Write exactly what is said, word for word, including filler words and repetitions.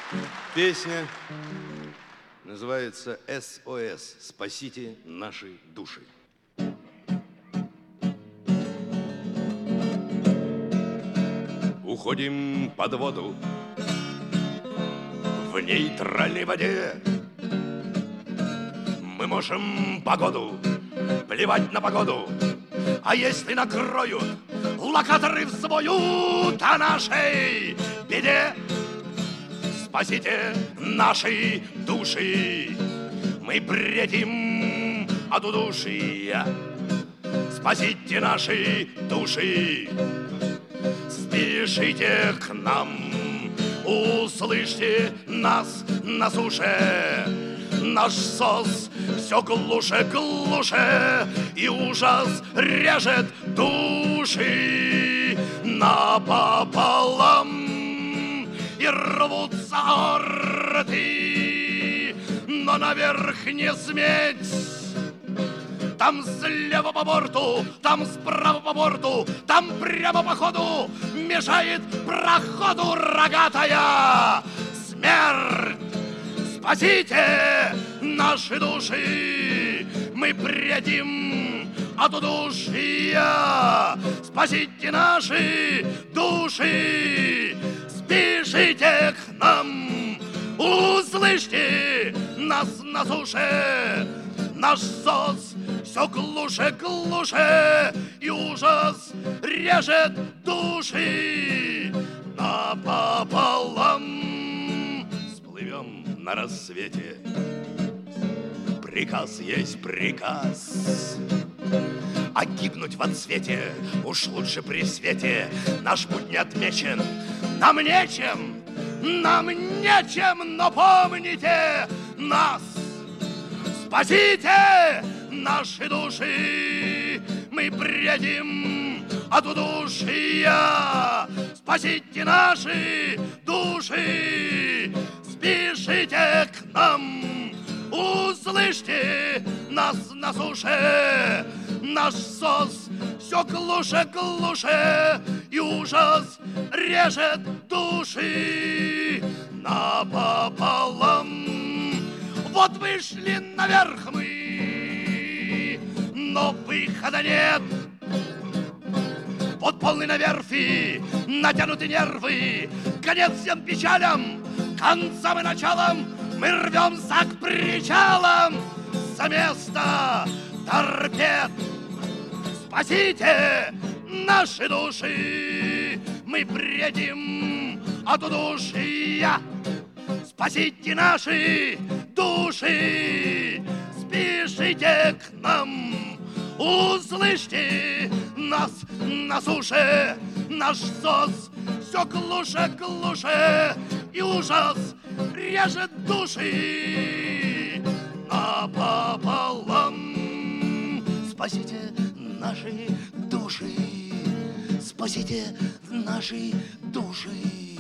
Песня называется «эс о эс. Спасите наши души». Уходим под воду в нейтральной воде. Мы можем погоду, плевать на погоду. А если накроют локаторы взвоют о нашей беде, спасите наши души. Мы бредим от удушья. Спасите наши души. Спешите к нам, услышьте нас на суше. Наш сос все глуше, глуше, и ужас режет души напополам, и рвутся рты, но наверх не сметь. Там слева по борту, там справа по борту, там прямо по ходу мешает проходу рогатая смерть. Спасите наши души, мы бредим от удушья. Спасите наши души, спешите к нам, услышьте нас на суше. Наш сос все глуше, глуше, и ужас режет души напополам. Сплывем на рассвете. Приказ есть приказ. А гибнуть в отсвете уж лучше при свете. Наш путь не отмечен, нам нечем, нам нечем, но помните нас. Спасите наши души, мы бредим от удушья. Спасите наши души, спешите к нам, услышьте нас на суше. Наш сос все глуше, глуше, и ужас режет души напополам. Вот вышли наверх мы, но выхода нет. Вот полный на верфи, натянуты нервы, конец всем печалям, концам и началам. Мы рвемся к причалам за место торпед. Спасите наши души, мы бредим от удушья. Спасите наши души, спешите к нам, услышьте нас на суше. Наш сос все глуше, глуше, и ужас режет души напополам. Спасите наши души, спасите наши души.